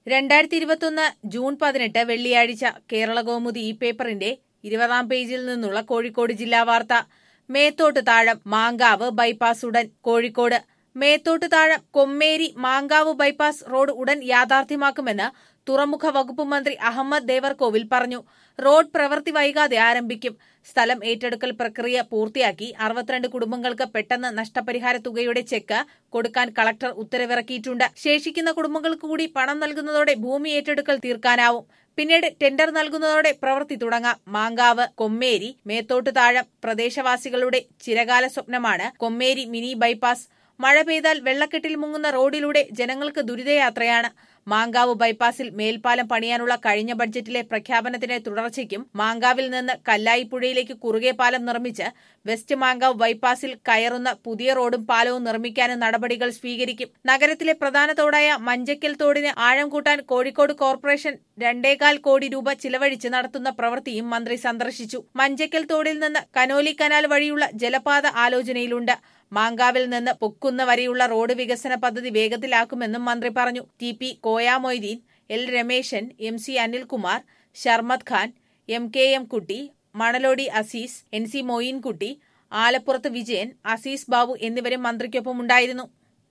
2021 June 18 വെള്ളിയാഴ്ച കേരളകൗമുദി ഈ പേപ്പറിന്റെ 20-ാം പേജിൽ നിന്നുള്ള കോഴിക്കോട് ജില്ലാ വാർത്ത. മേത്തോട്ട് താഴം മാങ്കാവ് ബൈപ്പാസ് ഉടൻ. കോഴിക്കോട് മേത്തോട്ട് താഴം കൊമ്മേരി മാങ്കാവ് ബൈപ്പാസ് റോഡ് ഉടൻ യാഥാർത്ഥ്യമാക്കുമെന്ന് തുറമുഖ വകുപ്പ് മന്ത്രി അഹമ്മദ് ദേവർകോവിൽ പറഞ്ഞു. റോഡ് പ്രവൃത്തി വൈകാതെ ആരംഭിക്കും. സ്ഥലം ഏറ്റെടുക്കൽ പ്രക്രിയ പൂർത്തിയാക്കി 62 കുടുംബങ്ങൾക്ക് പെട്ടെന്ന് നഷ്ടപരിഹാര തുകയുടെ ചെക്ക് കൊടുക്കാൻ കളക്ടർ ഉത്തരവിറക്കിയിട്ടുണ്ട്. ശേഷിക്കുന്ന കുടുംബങ്ങൾക്ക് കൂടി പണം നൽകുന്നതോടെ ഭൂമി ഏറ്റെടുക്കൽ തീർക്കാനാവും. പിന്നീട് ടെൻഡർ നൽകുന്നതോടെ പ്രവൃത്തി തുടങ്ങാം. മാങ്കാവ്, കൊമ്മേരി, മേത്തോട്ട് താഴം പ്രദേശവാസികളുടെ ചിരകാല സ്വപ്നമാണ് കൊമ്മേരി മിനി ബൈപ്പാസ്. മഴ പെയ്താൽ വെള്ളക്കെട്ടിൽ മുങ്ങുന്ന റോഡിലൂടെ ജനങ്ങൾക്ക് ദുരിതയാത്രയാണ്. മാങ്കാവ് ബൈപ്പാസിൽ മേൽപ്പാലം പണിയാനുള്ള കഴിഞ്ഞ ബഡ്ജറ്റിലെ പ്രഖ്യാപനത്തിന്റെ തുടർച്ചയ്ക്കും മാങ്കാവിൽ നിന്ന് കല്ലായിപ്പുഴയിലേക്ക് കുറുകെ പാലം നിർമ്മിച്ച് വെസ്റ്റ് മാങ്കാവ് ബൈപ്പാസിൽ കയറുന്ന പുതിയ റോഡും പാലവും നിർമ്മിക്കാനും നടപടികൾ സ്വീകരിക്കും. നഗരത്തിലെ പ്രധാന തോടായ മഞ്ചക്കൽ തോടിന് ആഴം കൂട്ടാൻ കോഴിക്കോട് കോർപ്പറേഷൻ 2.25 കോടി രൂപ ചിലവഴിച്ച് നടത്തുന്ന പ്രവൃത്തിയും മന്ത്രി സന്ദർശിച്ചു. മഞ്ചക്കൽ തോടിൽ നിന്ന് കനോലി കനാൽ വഴിയുള്ള ജലപാത ആലോചനയിലുണ്ട്. മാങ്കാവിൽ നിന്ന് പൊക്കുന്ന് വരെയുള്ള റോഡ് വികസന പദ്ധതി വേഗത്തിലാക്കുമെന്നും മന്ത്രി പറഞ്ഞു. T P. Koya Moideen, L. Rameshan, MC Anilkumar, Sharmad Khan, MKM Kutty, Manalodi Azeez, NC Moideenkutty, ആലപ്പുറത്ത് Vijayan, Azeez Babu എന്നിവരും മന്ത്രിക്കൊപ്പമുണ്ടായിരുന്നു.